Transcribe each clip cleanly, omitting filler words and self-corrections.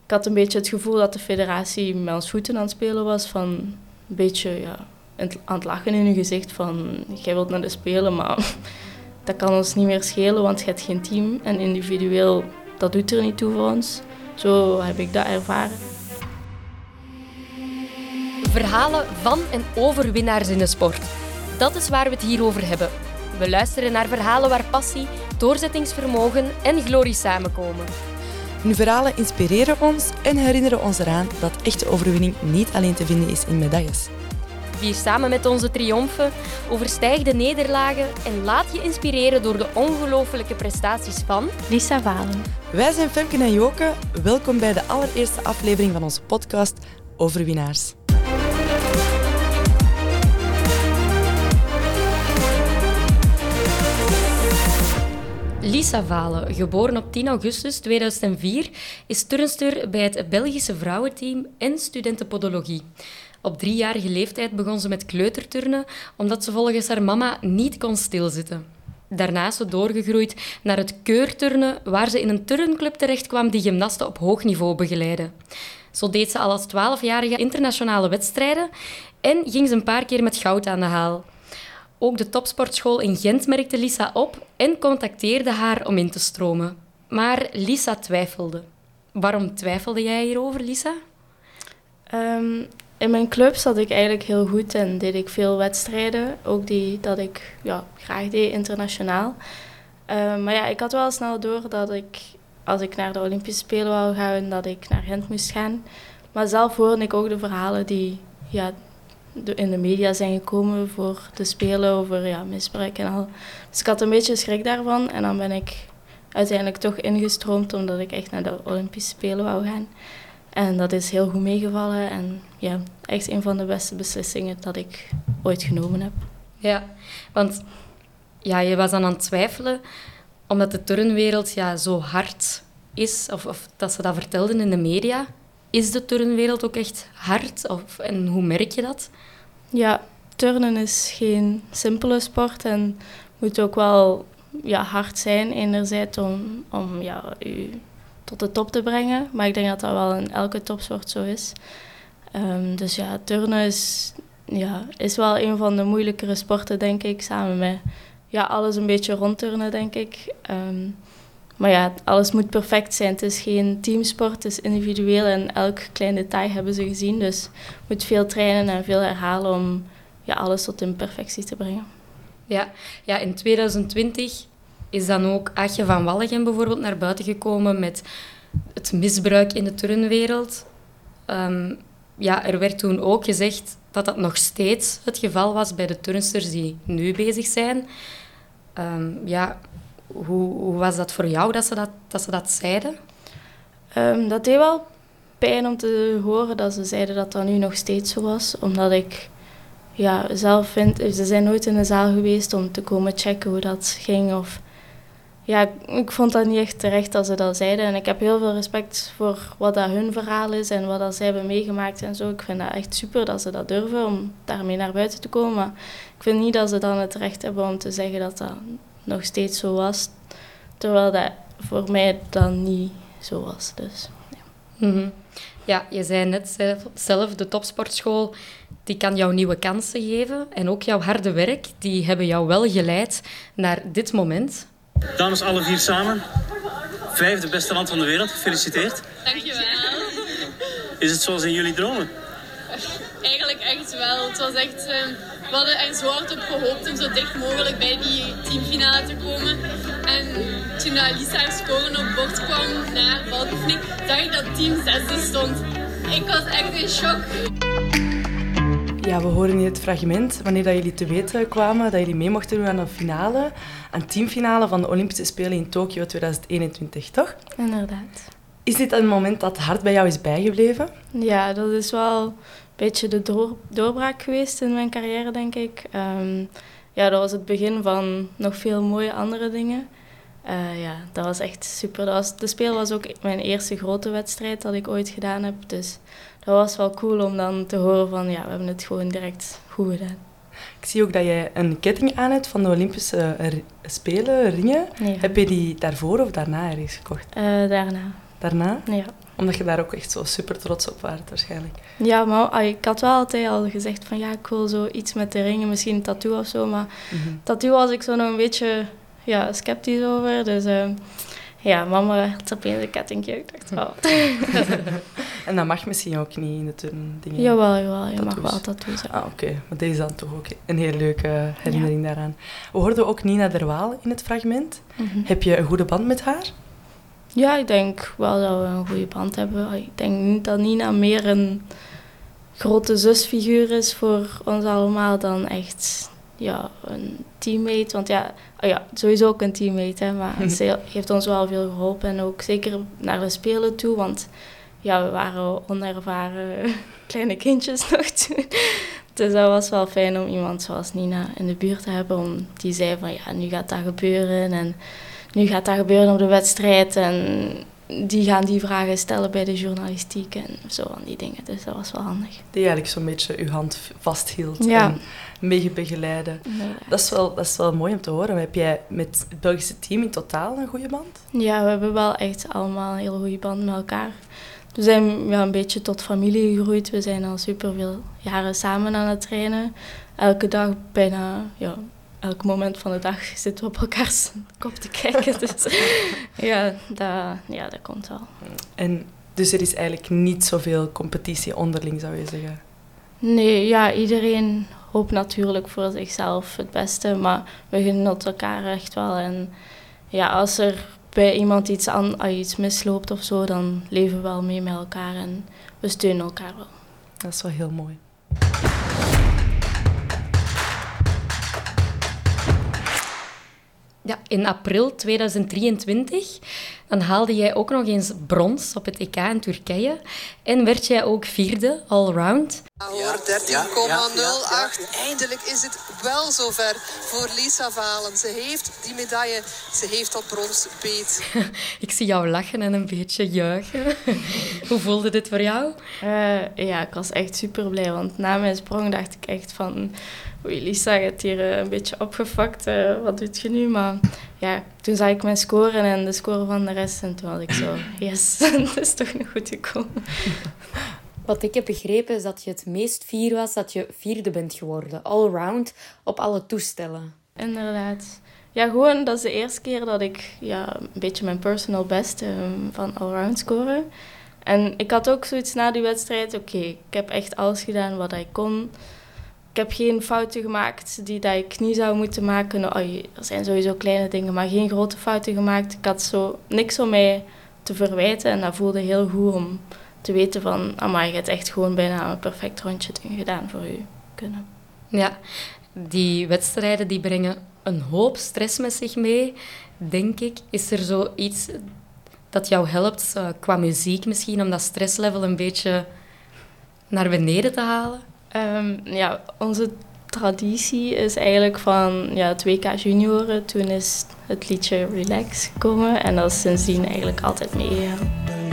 ik had een beetje het gevoel dat de federatie met ons voeten aan het spelen was. Van een beetje aan het lachen in je gezicht van jij wilt naar de Spelen, maar dat kan ons niet meer schelen, want je hebt geen team. En individueel, dat doet er niet toe voor ons. Zo heb ik dat ervaren. Verhalen van en over winnaars in de sport. Dat is waar we het hier over hebben. We luisteren naar verhalen waar passie, doorzettingsvermogen en glorie samenkomen. Hun verhalen inspireren ons en herinneren ons eraan dat echte overwinning niet alleen te vinden is in medailles. Vier samen met onze triomfen, overstijg de nederlagen en laat je inspireren door de ongelooflijke prestaties van Lisa Valen. Wij zijn Femke en Joke. Welkom bij de allereerste aflevering van onze podcast Overwinnaars. Lisa Valen, geboren op 10 augustus 2004, is turnster bij het Belgische vrouwenteam en studenten podologie. Op 3-jarige leeftijd begon ze met kleuterturnen, omdat ze volgens haar mama niet kon stilzitten. Daarna is ze doorgegroeid naar het keurturnen, waar ze in een turnclub terechtkwam die gymnasten op hoog niveau begeleidde. Zo deed ze al als 12-jarige internationale wedstrijden en ging ze een paar keer met goud aan de haal. Ook de topsportschool in Gent merkte Lisa op en contacteerde haar om in te stromen. Maar Lisa twijfelde. Waarom twijfelde jij hierover, Lisa? In mijn club zat ik eigenlijk heel goed en deed ik veel wedstrijden. Ook die dat ik graag deed, internationaal. Maar ik had wel snel door dat als ik naar de Olympische Spelen wou gaan, dat ik naar Gent moest gaan. Maar zelf hoorde ik ook de verhalen die in de media zijn gekomen voor de Spelen over misbruik en al. Dus ik had een beetje schrik daarvan en dan ben ik uiteindelijk toch ingestroomd omdat ik echt naar de Olympische Spelen wou gaan. En dat is heel goed meegevallen en echt een van de beste beslissingen dat ik ooit genomen heb. Ja, want je was dan aan het twijfelen omdat de turnwereld zo hard is, of dat ze dat vertelden in de media. Is de turnwereld ook echt hard? En hoe merk je dat? Ja, turnen is geen simpele sport en moet ook wel hard zijn enerzijds om u tot de top te brengen. Maar ik denk dat dat wel in elke topsport zo is. Dus turnen is wel een van de moeilijkere sporten, denk ik. Samen met alles een beetje rondturnen, denk ik. Maar alles moet perfect zijn. Het is geen teamsport, het is individueel en elk klein detail hebben ze gezien. Dus je moet veel trainen en veel herhalen om alles tot in perfectie te brengen. Ja, in 2020 is dan ook Aagje van Wallegem bijvoorbeeld naar buiten gekomen met het misbruik in de turnwereld. Er werd toen ook gezegd dat dat nog steeds het geval was bij de turnsters die nu bezig zijn. Hoe was dat voor jou dat ze dat zeiden? Dat deed wel pijn om te horen dat ze zeiden dat dat nu nog steeds zo was. Omdat ik zelf vind, ze zijn nooit in de zaal geweest om te komen checken hoe dat ging. Ik vond dat niet echt terecht dat ze dat zeiden. En ik heb heel veel respect voor wat dat hun verhaal is en wat dat zij hebben meegemaakt en zo. Ik vind dat echt super dat ze dat durven om daarmee naar buiten te komen. Maar ik vind niet dat ze dan het recht hebben om te zeggen dat dat nog steeds zo was. Terwijl dat voor mij dan niet zo was. Dus, Mm-hmm. Ja, je zei net zelf, de topsportschool die kan jou nieuwe kansen geven. En ook jouw harde werk, die hebben jou wel geleid naar dit moment. Dames, alle 4 samen. 5e beste land van de wereld, gefeliciteerd. Dankjewel. Is het zoals in jullie dromen? Eigenlijk echt wel. Het was echt, we hadden er zo hard op gehoopt om zo dicht mogelijk bij die teamfinale te komen. En toen Lisa haar scoren op bord kwam na balbeoefening, zag ik dat team 6e stond. Ik was echt in shock. Ja, we horen in het fragment, wanneer dat jullie te weten kwamen, dat jullie mee mochten doen aan de finale, een teamfinale van de Olympische Spelen in Tokio 2021, toch? inderdaad. Is dit een moment dat hard bij jou is bijgebleven? Ja, dat is wel een beetje de doorbraak geweest in mijn carrière, denk ik. Dat was het begin van nog veel mooie andere dingen. Dat was echt super. De Spelen was ook mijn eerste grote wedstrijd dat ik ooit gedaan heb. Dus dat was wel cool om dan te horen van, we hebben het gewoon direct goed gedaan. Ik zie ook dat jij een ketting aan hebt van de Olympische Spelen, ringen. Ja. Heb je die daarvoor of daarna ergens gekocht? Daarna. Daarna? Ja. Omdat je daar ook echt zo super trots op waart waarschijnlijk. Ja, maar ik had wel altijd al gezegd van ja, ik wil zo iets met de ringen, misschien een tattoo of zo. Maar tattoo was ik zo nog een beetje sceptisch over. Dus mama had opeens een kettingje. Ik dacht, oh. En dat mag misschien ook niet in de turndingen? Jawel, je mag wel tattoos hebben. Oké. Maar deze is dan toch ook een heel leuke herinnering daaraan. We hoorden ook Nina Derwaal in het fragment. Heb je een goede band met haar? Ja, ik denk wel dat we een goede band hebben. Ik denk niet dat Nina meer een grote zusfiguur is voor ons allemaal dan echt een teammate. Want sowieso ook een teammate, hè, maar ze heeft ons wel veel geholpen. En ook zeker naar de Spelen toe, want we waren onervaren kleine kindjes nog toen. Dus dat was wel fijn om iemand zoals Nina in de buurt te hebben. Die zei van nu gaat dat gebeuren en nu gaat dat gebeuren op de wedstrijd. En die gaan die vragen stellen bij de journalistiek en zo van die dingen. Dus dat was wel handig. Die eigenlijk zo'n beetje uw hand vasthield en mee begeleiden. Dat is wel mooi om te horen. Heb jij met het Belgische team in totaal een goede band? Ja, we hebben wel echt allemaal een hele goede band met elkaar. We zijn een beetje tot familie gegroeid. We zijn al superveel jaren samen aan het trainen. Elke dag bijna, elk moment van de dag zitten we op elkaars kop te kijken. Dus dat komt wel. En dus er is eigenlijk niet zoveel competitie onderling, zou je zeggen? Nee, iedereen hoopt natuurlijk voor zichzelf het beste, maar we gunnen elkaar echt wel. En als er bij iemand iets misloopt of zo, dan leven we wel mee met elkaar en we steunen elkaar wel. Dat is wel heel mooi. Ja, in april 2023 dan haalde jij ook nog eens brons op het EK in Turkije en werd jij ook vierde allround. Hoor, 13,08. Eindelijk is het wel zover voor Lisa Valen. Ze heeft die medaille, ze heeft dat brons beet. Ik zie jou lachen en een beetje juichen. Hoe voelde dit voor jou? Ik was echt super blij, want na mijn sprong dacht ik echt van oei, Lisa, je hebt hier een beetje opgefakt. Wat doet je nu? Maar toen zag ik mijn score en de score van de rest. En toen had ik zo, yes, het is toch nog goed gekomen. Wat ik heb begrepen is dat je het meest fier was dat je vierde bent geworden. Allround op alle toestellen. Inderdaad. Ja, gewoon, dat is de eerste keer dat ik een beetje mijn personal best van allround scoren. En ik had ook zoiets na die wedstrijd. Oké, ik heb echt alles gedaan wat ik kon. Ik heb geen fouten gemaakt die dat ik niet zou moeten maken. Er zijn sowieso kleine dingen, maar geen grote fouten gemaakt. Ik had zo niks om mij te verwijten en dat voelde heel goed om te weten van, amai, je hebt echt gewoon bijna een perfect rondje gedaan voor je kunnen. Ja, die wedstrijden die brengen een hoop stress met zich mee, denk ik. Is er zoiets dat jou helpt, qua muziek misschien, om dat stresslevel een beetje naar beneden te halen? Onze traditie is eigenlijk van het WK junioren. Toen is het liedje Relax gekomen en dat is sindsdien eigenlijk altijd meegegaan.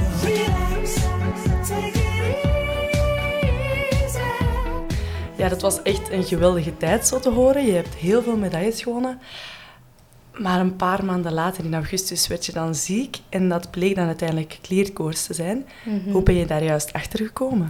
Ja, dat was echt een geweldige tijd zo te horen. Je hebt heel veel medailles gewonnen. Maar een paar maanden later, in augustus, werd je dan ziek. En dat bleek dan uiteindelijk klierkoorts te zijn. Hoe ben je daar juist achter gekomen?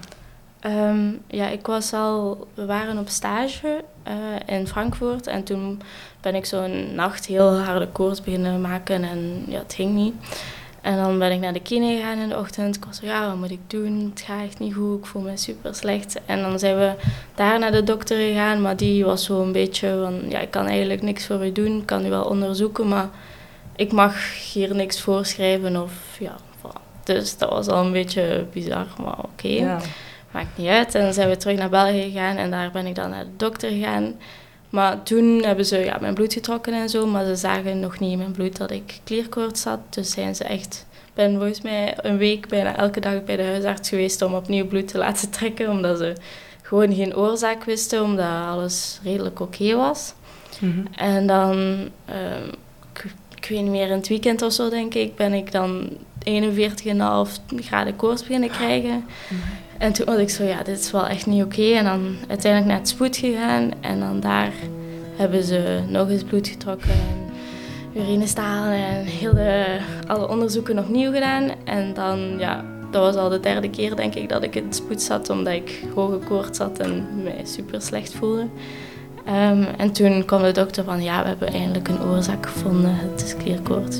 We waren op stage in Frankfurt. En toen ben ik zo'n nacht heel harde koorts beginnen maken. En het ging niet. En dan ben ik naar de kine gegaan in de ochtend. Ik was zo, wat moet ik doen? Het gaat echt niet goed. Ik voel me super slecht. En dan zijn we daar naar de dokter gegaan. Maar die was zo een beetje van, ik kan eigenlijk niks voor u doen. Ik kan u wel onderzoeken, maar ik mag hier niks voorschrijven. Dus dat was al een beetje bizar, maar oké. Ja. Maakt niet uit. En dan zijn we terug naar België gegaan. En daar ben ik dan naar de dokter gegaan. Maar toen hebben ze mijn bloed getrokken en zo, maar ze zagen nog niet in mijn bloed dat ik klierkoorts had. Dus zijn ze echt, ik ben volgens mij een week bijna elke dag bij de huisarts geweest om opnieuw bloed te laten trekken, omdat ze gewoon geen oorzaak wisten, omdat alles redelijk oké was. En dan, ik weet niet meer, in het weekend of zo denk ik, ben ik dan 41,5 graden koorts beginnen krijgen. En toen was ik zo, dit is wel echt niet oké. En dan uiteindelijk naar het spoed gegaan. En dan daar hebben ze nog eens bloed getrokken. En urinestalen en alle onderzoeken opnieuw gedaan. En dan dat was al de 3e keer, denk ik, dat ik in het spoed zat, omdat ik hoge koorts had en mij super slecht voelde. En toen kwam de dokter van, ja, we hebben eindelijk een oorzaak gevonden, het is klierkoorts.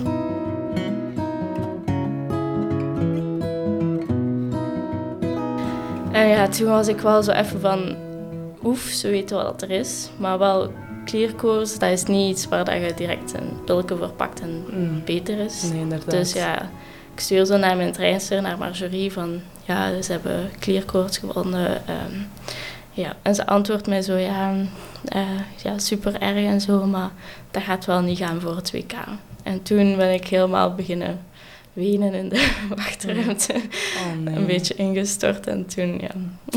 En ja, toen was ik wel zo even van, ze weten wat er is, maar wel klierkoorts, dat is niet iets waar dat je direct een pilletje voor pakt en beter is. Nee, inderdaad. Dus ja, ik stuur zo naar mijn trainster, naar Marjorie, van ja, ze hebben klierkoorts gevonden. Ja. En ze antwoordt mij zo, ja, super erg en zo, maar dat gaat wel niet gaan voor het WK. En toen ben ik helemaal beginnen wenen in de wachtruimte. Oh, nee. Een beetje ingestort en toen, ja.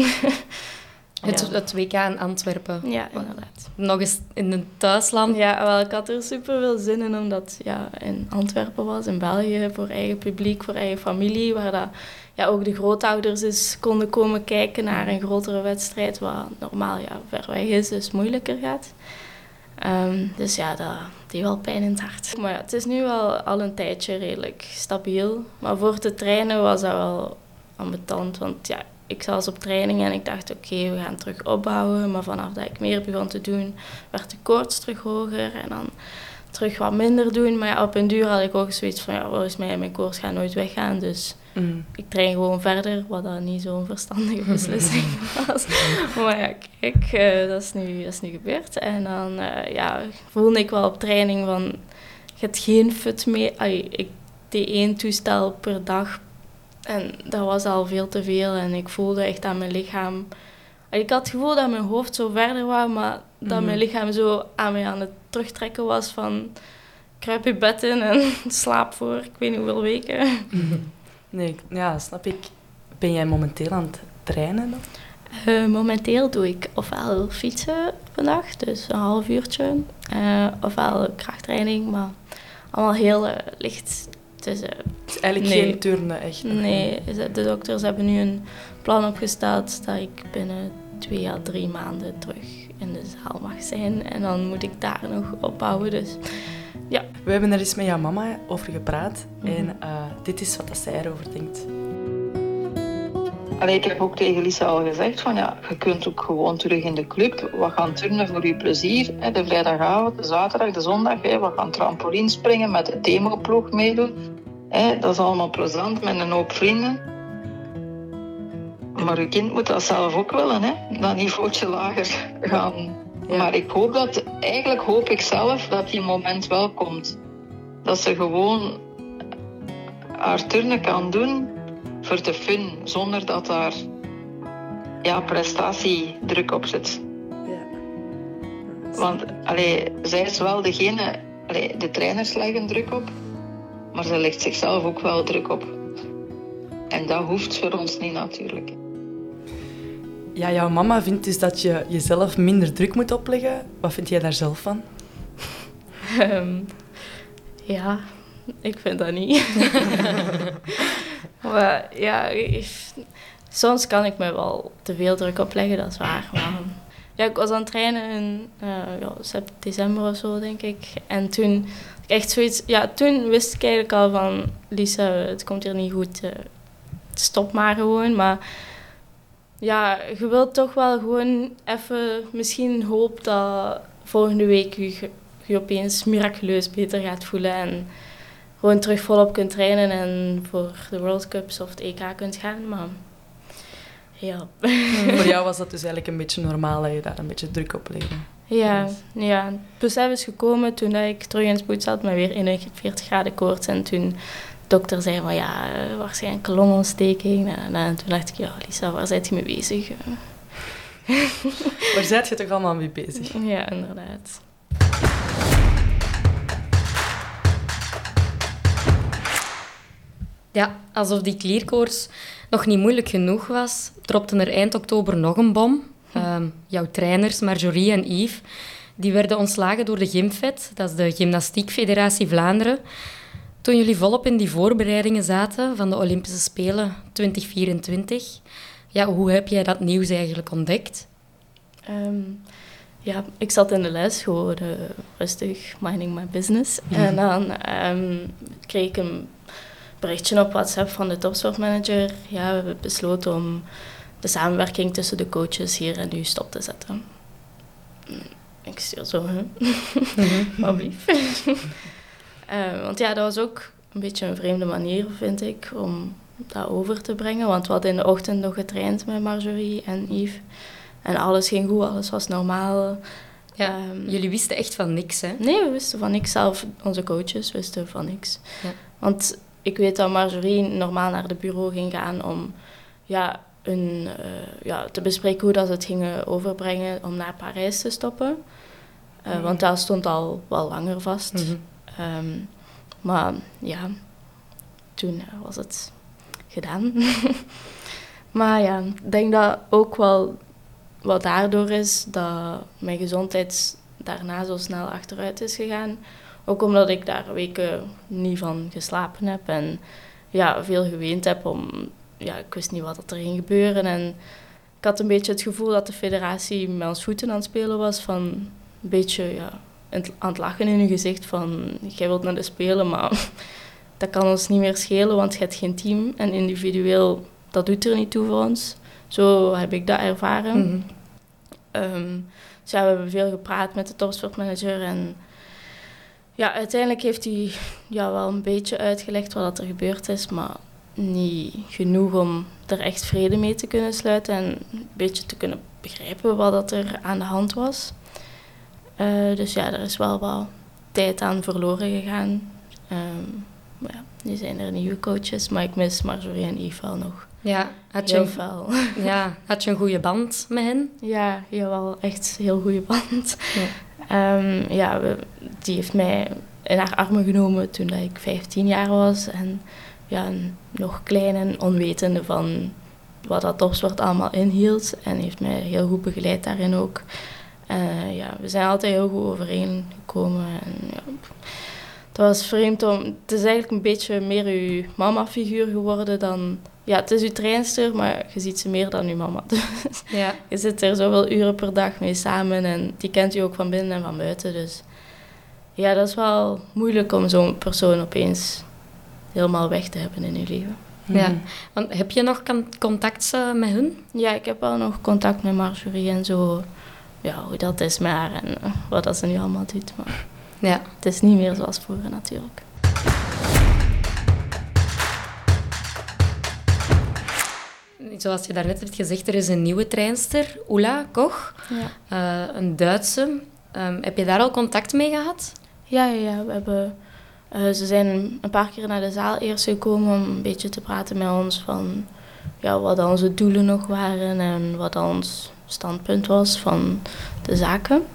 Het WK in Antwerpen. Ja, inderdaad. Nog eens in een thuisland. Ja, wel, ik had er super veel zin in, omdat het in Antwerpen was, in België, voor eigen publiek, voor eigen familie, waar dat, ook de grootouders eens konden komen kijken naar een grotere wedstrijd, wat normaal ver weg is, dus moeilijker gaat. Dus ja, dat deed wel pijn in het hart. Maar ja, het is nu wel al een tijdje redelijk stabiel. Maar voor te trainen was dat wel ambetant, want ja, ik zat op training en ik dacht, oké, we gaan terug opbouwen. Maar vanaf dat ik meer begon te doen, werd de koorts terug hoger en dan terug wat minder doen. Maar ja, op een duur had ik ook zoiets van, volgens mij, mijn koorts gaat nooit weggaan. Dus ik train gewoon verder, wat dan niet zo'n verstandige beslissing was. Maar ja, kijk, dat is nu gebeurd. En dan voelde ik wel op training van, je hebt geen fut meer. Ik deed 1 toestel per dag. En dat was al veel te veel en ik voelde echt aan mijn lichaam... Ik had het gevoel dat mijn hoofd zo verder was, maar dat mijn lichaam zo aan mij aan het terugtrekken was van... Kruip je bed in en slaap voor ik weet niet hoeveel weken. Nee, ja, snap ik. Ben jij momenteel aan het trainen dan? Momenteel doe ik ofwel fietsen op een dag, dus een half uurtje. Ofwel krachttraining, maar allemaal heel licht... Het is eigenlijk geen turnen, echt? Nee, de dokters hebben nu een plan opgesteld dat ik binnen 2 à 3 maanden terug in de zaal mag zijn. En dan moet ik daar nog opbouwen, dus ja. We hebben er eens met jouw mama over gepraat en dit is wat zij erover denkt. Ik heb ook tegen Lisa al gezegd van je kunt ook gewoon terug in de club. We gaan turnen voor je plezier. De vrijdagavond, de zaterdag, de zondag. We gaan trampoline springen, met de themaploeg meedoen. Dat is allemaal plezant met een hoop vrienden. Maar je kind moet dat zelf ook willen, dat niveautje lager gaan. Ja. Maar eigenlijk hoop ik zelf dat die moment wel komt. Dat ze gewoon haar turnen kan doen voor de fun, zonder dat daar prestatiedruk op zit. Ja. Want zij is wel degene, de trainers leggen druk op, maar ze legt zichzelf ook wel druk op. En dat hoeft voor ons niet natuurlijk. Ja, jouw mama vindt dus dat je jezelf minder druk moet opleggen. Wat vind jij daar zelf van? Ja, ik vind dat niet. Maar ja, soms kan ik me wel te veel druk opleggen, dat is waar. Maar ja, ik was aan het trainen in december of zo, denk ik. En toen echt zoiets... Ja, toen wist ik eigenlijk al van... Lisa, het komt hier niet goed. Stop maar gewoon. Maar ja, je wilt toch wel gewoon even... Misschien hoop dat volgende week je opeens miraculeus beter gaat voelen. En gewoon terug volop kunt trainen en voor de World Cups of het EK kunt gaan. Maar ja. Voor jou was dat dus eigenlijk een beetje normaal dat je daar een beetje druk op legde. Ja, het besef is gekomen toen ik terug in het spoed zat met weer 41 graden koorts. En toen de dokter zei van waarschijnlijk een longontsteking. En toen dacht ik, Lisa, waar bent je mee bezig? Waar zijt je toch allemaal mee bezig? Ja, inderdaad. Ja, alsof die klierkoorts nog niet moeilijk genoeg was, dropte er eind oktober nog een bom. Jouw trainers, Marjorie en Yves, die werden ontslagen door de Gymfed, dat is de Gymnastiek Federatie Vlaanderen. Toen jullie volop in die voorbereidingen zaten van de Olympische Spelen 2024, hoe heb jij dat nieuws eigenlijk ontdekt? Ik zat in de les, gewoon rustig, minding my business. En dan kreeg ik een berichtje op WhatsApp van de topsportmanager. Ja, we hebben besloten om de samenwerking tussen de coaches hier en nu stop te zetten. Ik stuur zo, wat lief. Want ja, dat was ook een beetje een vreemde manier, vind ik, om dat over te brengen. Want we hadden in de ochtend nog getraind met Marjorie en Yves. En alles ging goed, alles was normaal. Ja, jullie wisten echt van niks, hè? Nee, we wisten van niks. Zelf onze coaches wisten van niks. Ja. Want ik weet dat Marjorie normaal naar het bureau ging gaan om te bespreken hoe dat ze het gingen overbrengen om naar Parijs te stoppen. Want dat stond al wel langer vast. Mm-hmm. Maar ja, toen was het gedaan. Maar ja, ik denk dat ook wel wat daardoor is dat mijn gezondheid daarna zo snel achteruit is gegaan. Ook omdat ik daar weken niet van geslapen heb en ja, veel geweend heb ik wist niet wat er ging gebeuren. En ik had een beetje het gevoel dat de federatie met ons voeten aan het spelen was, van een beetje aan het lachen in hun gezicht van jij wilt naar de Spelen, maar dat kan ons niet meer schelen, want je hebt geen team en individueel, dat doet er niet toe voor ons. Zo heb ik dat ervaren. Mm-hmm. Dus ja, we hebben veel gepraat met de topsportmanager en ja, uiteindelijk heeft hij wel een beetje uitgelegd wat er gebeurd is, maar niet genoeg om er echt vrede mee te kunnen sluiten en een beetje te kunnen begrijpen wat er aan de hand was. Dus ja, er is wel wat tijd aan verloren gegaan. Maar ja, nu zijn er nieuwe coaches, maar ik mis Marjorie en Yves wel nog. Ja, had je een goede band met hen? Ja, wel echt een heel goede band. Ja. Die heeft mij in haar armen genomen toen ik 15 jaar was. En ja, nog klein en onwetende van wat dat topsport allemaal inhield. En heeft mij heel goed begeleid daarin ook. We zijn altijd heel goed overeengekomen. En, dat was vreemd het is eigenlijk een beetje meer uw mama-figuur geworden dan... Ja, het is uw trainster, maar je ziet ze meer dan uw mama. Ja. Je zit er zoveel uren per dag mee samen en die kent u ook van binnen en van buiten. Dus ja, dat is wel moeilijk om zo'n persoon opeens helemaal weg te hebben in je leven. Ja, want heb je nog contact met hun? Ja, ik heb wel nog contact met Marjorie en zo. Ja, hoe dat is met haar en wat dat ze nu allemaal doet. Maar ja, het is niet meer zoals vroeger natuurlijk. Zoals je daarnet hebt gezegd, er is een nieuwe trainster, Ulla Koch, een Duitse. Heb je daar al contact mee gehad? Ja, we hebben... ze zijn een paar keer naar de zaal eerst gekomen om een beetje te praten met ons van wat onze doelen nog waren en wat ons standpunt was van de zaken.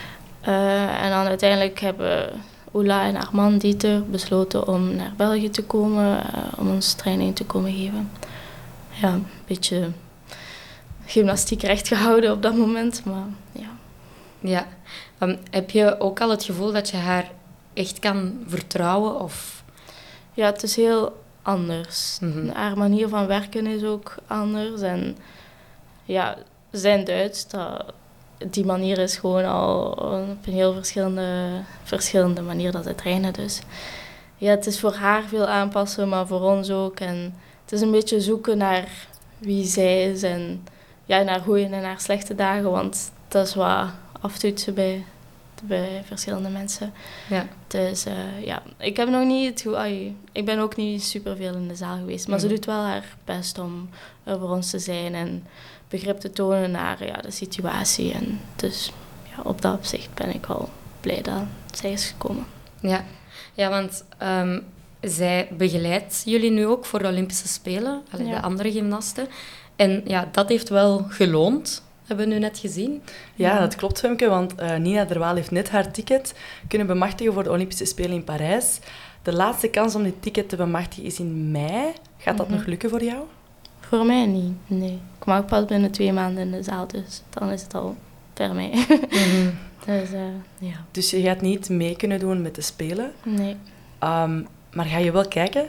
En dan uiteindelijk hebben Ulla en Armand Dieter besloten om naar België te komen, om ons training te komen geven. Ja, een beetje gymnastiek recht gehouden op dat moment, maar ja. Ja, heb je ook al het gevoel dat je haar echt kan vertrouwen? Of? Ja, het is heel anders. Mm-hmm. Haar manier van werken is ook anders. En ja, zijn Duits, die manier is gewoon al op een heel verschillende manier dat ze trainen. Dus ja, het is voor haar veel aanpassen, maar voor ons ook. En het is een beetje zoeken naar wie zij is en naar goede en naar slechte dagen. Want dat is wat aftoetsen bij verschillende mensen. Ja. Dus ik heb nog niet ik ben ook niet superveel in de zaal geweest. Maar ze doet wel haar best om er voor ons te zijn en begrip te tonen naar de situatie. En dus op dat opzicht ben ik wel blij dat zij is gekomen. Ja, want zij begeleidt jullie nu ook voor de Olympische Spelen, de andere gymnasten. En dat heeft wel geloond, hebben we nu net gezien. Ja, dat klopt, Femke, want Nina Derwaal heeft net haar ticket kunnen bemachtigen voor de Olympische Spelen in Parijs. De laatste kans om dit ticket te bemachtigen is in mei. Gaat dat nog lukken voor jou? Voor mij niet, nee. Ik mag pas binnen 2 maanden in de zaal, dus dan is het al ver mee. Mm-hmm. Dus je gaat niet mee kunnen doen met de Spelen? Nee. Maar ga je wel kijken?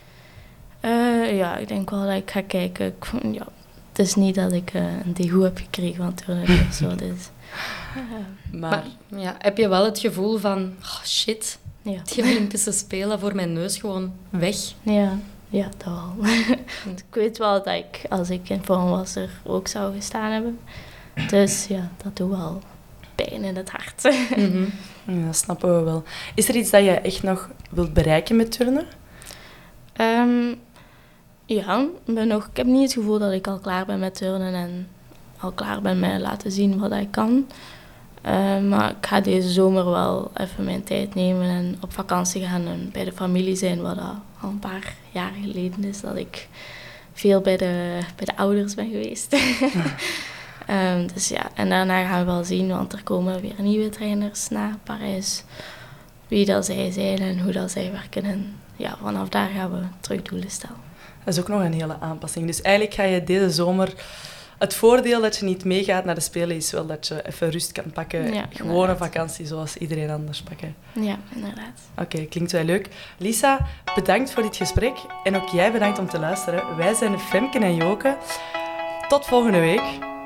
Ik denk wel dat ik ga kijken. Het is niet dat ik een degoe heb gekregen van turnen of zo. Dus, maar heb je wel het gevoel van, shit, Ja. Die Olympische Spelen voor mijn neus gewoon weg. Ja, dat wel. Ik weet wel dat ik, als ik in vorm was, er ook zou gestaan hebben. Dus ja, dat doet wel pijn in het hart. Mm-hmm. Ja, dat snappen we wel. Is er iets dat je echt nog wilt bereiken met turnen? Ja, ik heb niet het gevoel dat ik al klaar ben met turnen en al klaar ben met laten zien wat ik kan. Maar ik ga deze zomer wel even mijn tijd nemen en op vakantie gaan en bij de familie zijn, wat al een paar jaar geleden is dat ik veel bij de ouders ben geweest. Dus ja, en daarna gaan we wel zien, want er komen weer nieuwe trainers naar Parijs. Wie dat zij zijn en hoe dat zij werken. En ja, vanaf daar gaan we terug doelen stellen. Dat is ook nog een hele aanpassing. Dus eigenlijk ga je deze zomer... Het voordeel dat je niet meegaat naar de Spelen is wel dat je even rust kan pakken. Ja, gewoon een vakantie zoals iedereen anders pakken. Ja, inderdaad. Oké, klinkt wel leuk. Lisa, bedankt voor dit gesprek. En ook jij bedankt om te luisteren. Wij zijn Femke en Joke. Tot volgende week.